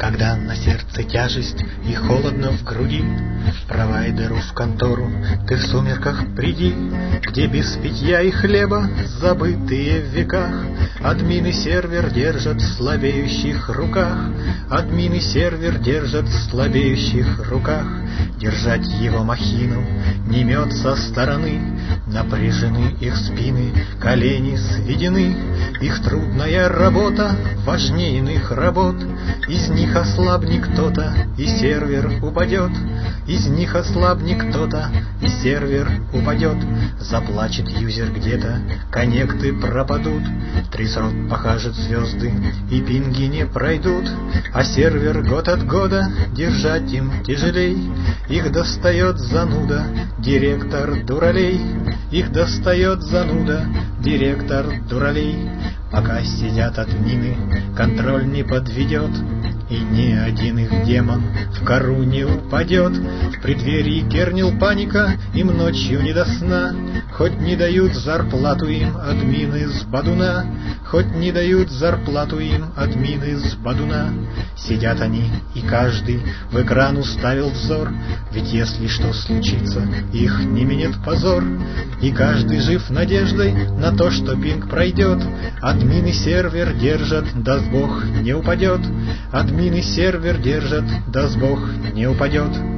Когда на сердце тяжесть и холодно в груди, провайдеру в контору ты в сумерках приди, где без питья и хлеба, забытые в веках, админ и сервер держат в слабеющих руках, админ и сервер держат в слабеющих руках. Держать его махину не мет со стороны, напряжены их спины, колени сведены, их трудная работа важнее иных работ. Из них ослабнет кто-то, и сервер упадет, из них ослабнет кто-то, и сервер упадет. Заплачет юзер где-то, коннекты пропадут, 3 срок покажет звезды, и пинги не пройдут, а сервер год от года держать им тяжелей. Их достает зануда, директор дуралей, их достает зануда, директор дуралей. Пока сидят админы, контроль не подведет, и ни один их демон в кору не упадет. В преддверии кернил паника, им ночью не до сна, хоть не дают зарплату им админы с Бадуна, хоть не дают зарплату им админы с Бадуна. Сидят они, и каждый в экран уставил взор, ведь если что случится, их не минет позор. И каждый жив надеждой на то, что пинг пройдет. Админ и сервер держат, даст Бог, не упадет. Админ и сервер держат, даст Бог, не упадет.